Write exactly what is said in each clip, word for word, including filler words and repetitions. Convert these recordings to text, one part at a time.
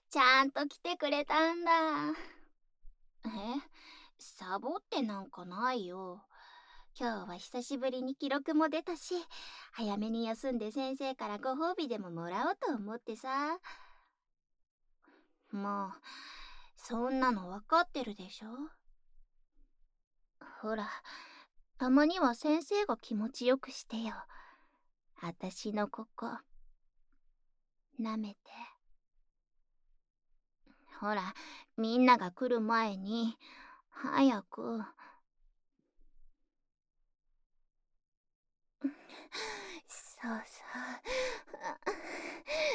ちゃんと来てくれたんだ。え、サボってなんかないよ。今日は久しぶりに記録も出たし、早めに休んで先生からご褒美でももらおうと思ってさ。もう、そんなの分かってるでしょ。ほら、たまには先生が気持ちよくしてよ。あたしのここ、舐めて。ほら、みんなが来る前に、早く。そうそう。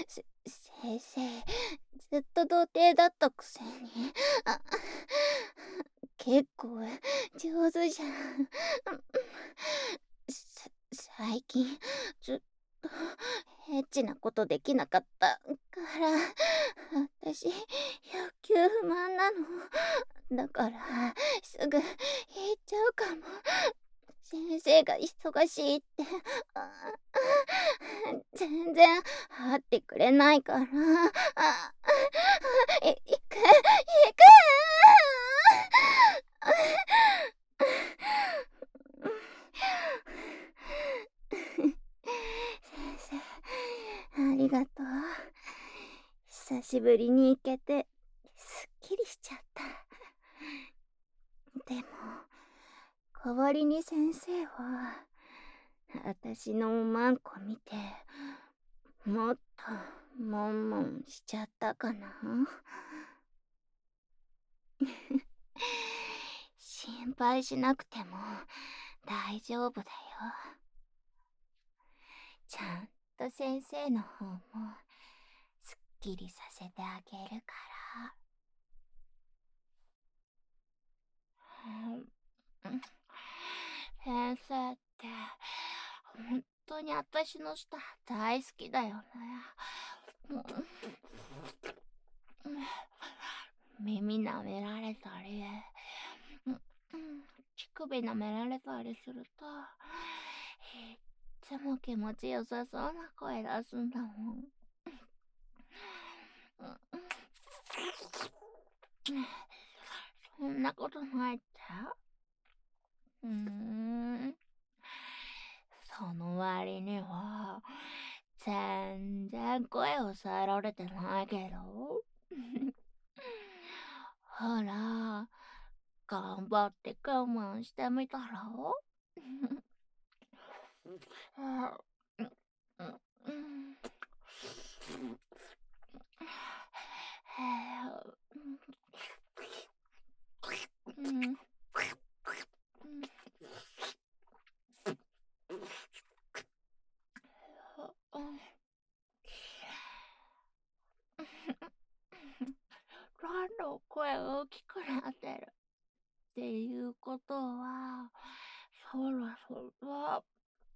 せ、先生、ずっと童貞だったくせに。あ、結構上手じゃん。さ、最近、ずっと、エッチなことできなかったから、私、欲求不満なの。だから、すぐ言っちゃうかも。先生が忙しいって、あ全然会ってくれないから、あ、い、行く、行く先生、ありがとう。久しぶりに行けて、すっきりしちゃった。でも、代わりに先生は、私のおまんこ見て、もっと、もんもんしちゃったかな。心配しなくても大丈夫だよ。ちゃんと先生の方もすっきりさせてあげるから。先生って本当に私の舌大好きだよね。耳舐められたり、乳首舐められたりすると、いっつも気持ちよさそうな声出すんだもん。そんなことないって？うーん。その割には、全然声を抑えられてないけど。ほら、頑張って我慢してみたら？どんどん声大きくなってる。っていうことは、そろそろ、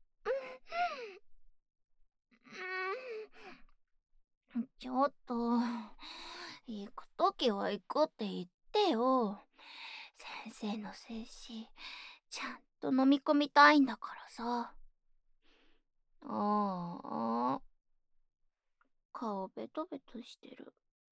ちょっと、行くときは行くって言ってよ。先生の精子、ちゃんと飲み込みたいんだからさ。ああ、顔ベトベトしてる。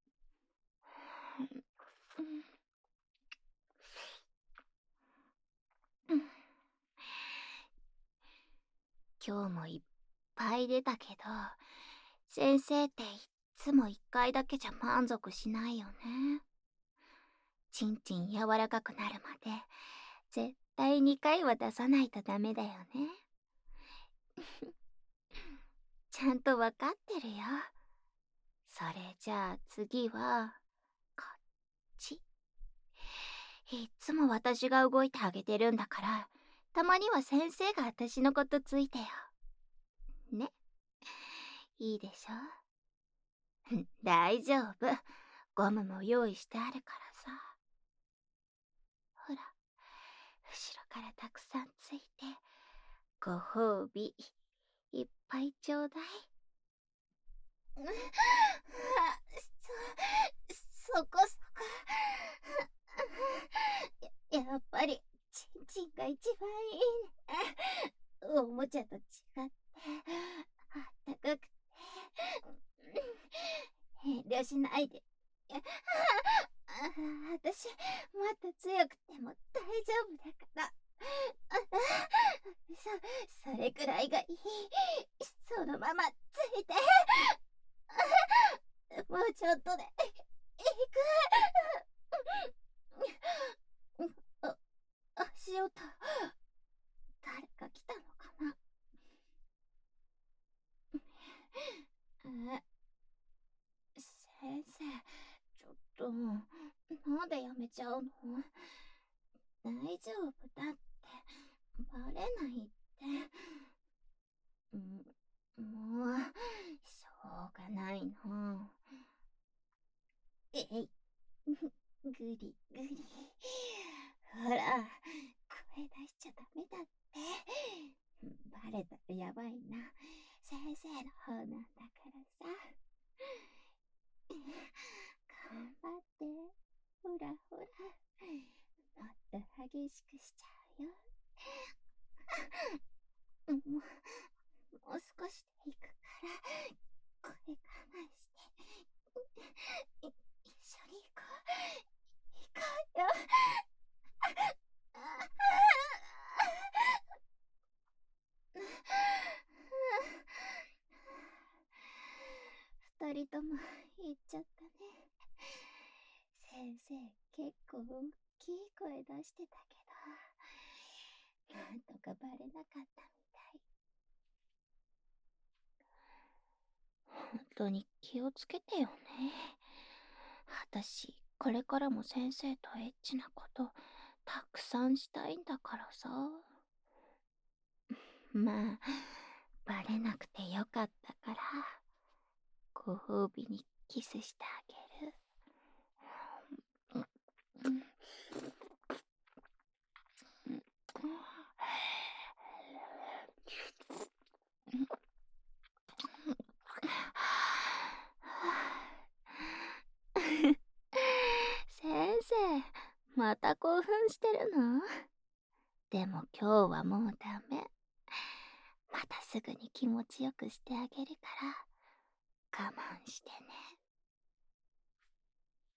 今日もいっぱい出たけど、先生っていっつもいっかいだけじゃ満足しないよね。ちんちん柔らかくなるまで、絶対にかいは出さないとダメだよね。ちゃんとわかってるよ。それじゃあ次は、こっち。いっつも私が動いてあげてるんだから、たまには先生が私のことついてよ。ね。いいでしょ？大丈夫。ゴムも用意してあるからさ。ほら、後ろからたくさんついて、ご褒美、いっぱいちょうだい。そ、そこそこ。や、やっぱり、ちんちんが一番いいね。おもちゃと違って、あったかくて。遠慮しないで、 や、あ私、もっと強くても大丈夫だから。そ、それくらいがいい。そのままついて。もうちょっとで、行く。あ、足音、誰か来たのかな。え、先生、ちょっと、なんでやめちゃうの？大丈夫だって、バレないって。ん、もう、しょうがないの。えい、ぐりぐり。ほら、声出しちゃダメだって。バレたらやばいな。先生の方なんだからさ。頑張って。ほらほら。もっと激しくしちゃうよ。もう、もう少しで行くから、声我慢して。い、一緒に行こう。行こうよ。二人とも行っちゃったね。先生、結構大きい声出してたけど、なんとかバレなかったみたい。本当に気をつけてよね。私、これからも先生とエッチなことたくさんしたいんだからさ。まあ、バレなくてよかったから、ご褒美にキスしてあげる。先生、また興奮してるの？でも今日はもうダメ。またすぐに気持ちよくしてあげるから、我慢してね。